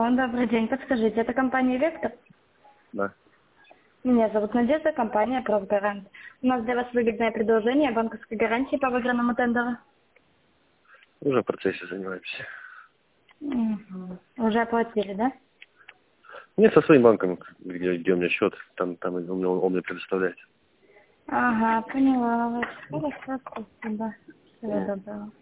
Алло, добрый день. Подскажите, это компания «Вектор»? Да. Меня зовут Надежда, компания «Профгарант». У нас для вас выгодное предложение банковской гарантии по выигранному тендеру. Уже в процессе занимаемся. Уже оплатили, да? Нет, со своим банком, где у меня счет, там он мне предоставляет. Ага, поняла вас. Хорошо, спасибо. Всего Мгм. доброго.